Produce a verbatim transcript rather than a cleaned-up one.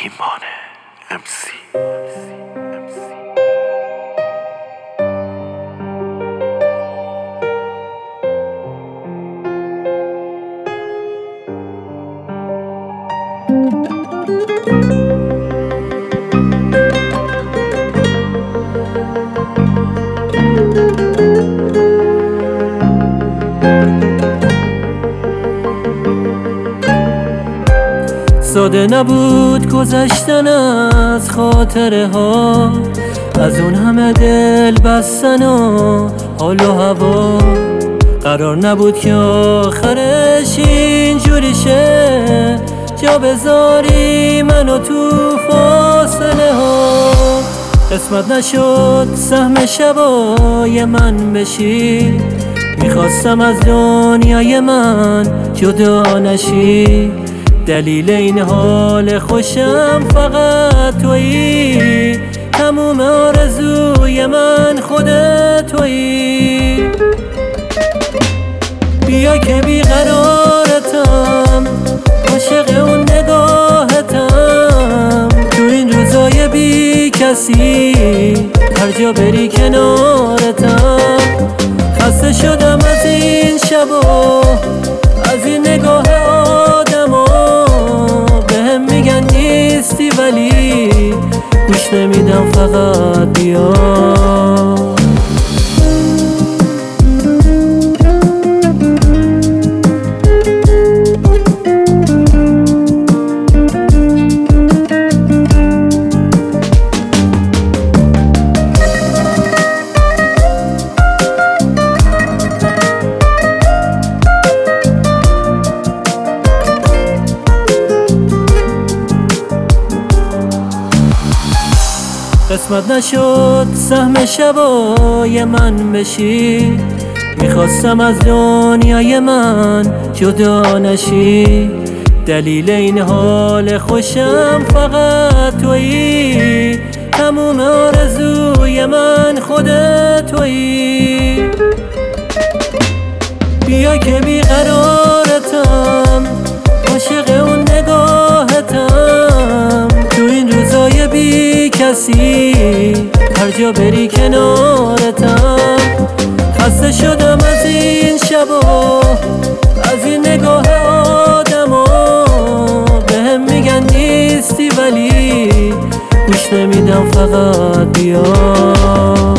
ایمان امسی. ساده نبود گذشتن از خاطره ها، از اون همه دل بستن و حال و هوا. قرار نبود که آخرش اینجوری شه، جا بذاری منو تو فاصله ها. قسمت نشد سهم شبای من بشی، میخواستم از دنیای من جدا نشی. دلیل این حال خوشم فقط تویی، تموم آرزوی من خودت تویی. بیا که بیقرارتم، عاشق اون نگاهتم. تو این روزای بی کسی هر جا بری کنارتم. خسته شدم از این شبا، از این نگاه آدما. بهم میگن نیستی ولی گوش نمیدم، فقط بیا. قسمت نشد سهم شبای من بشی، میخواستم از دنیای من جدا نشی. دلیل این حال خوشم فقط تویی، تموم آرزوی من خودت تویی. بیا که بیقرارتم، عاشق اون نگاهتم. تو این روزای بی کسی هر جا بری کنارتم. خسته شدم از این شبا، از این نگاه آدما. بهم میگن نیستی ولی گوش نمیدم، فقط بیا.